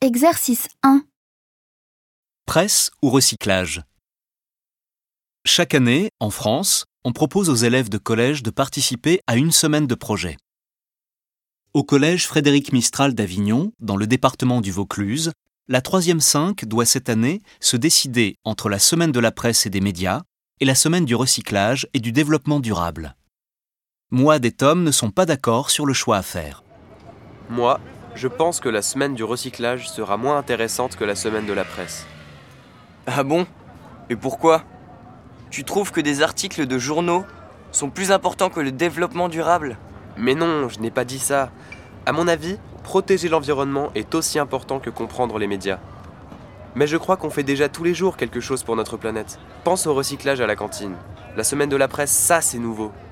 Exercice 1. Presse ou recyclage. Chaque année, en France, on propose aux élèves de collège de participer à une semaine de projet. Au collège Frédéric Mistral d'Avignon, dans le département du Vaucluse, la 3e 5 doit cette année se décider entre la semaine de la presse et des médias et la semaine du recyclage et du développement durable. Mouad et Tom ne sont pas d'accord sur le choix à faire. Moi, je pense que la semaine du recyclage sera moins intéressante que la semaine de la presse. Ah bon? Et pourquoi? Tu trouves que des articles de journaux sont plus importants que le développement durable? Mais non, je n'ai pas dit ça. À mon avis, protéger l'environnement est aussi important que comprendre les médias. Mais je crois qu'on fait déjà tous les jours quelque chose pour notre planète. Pense au recyclage à la cantine. La semaine de la presse, ça c'est nouveau.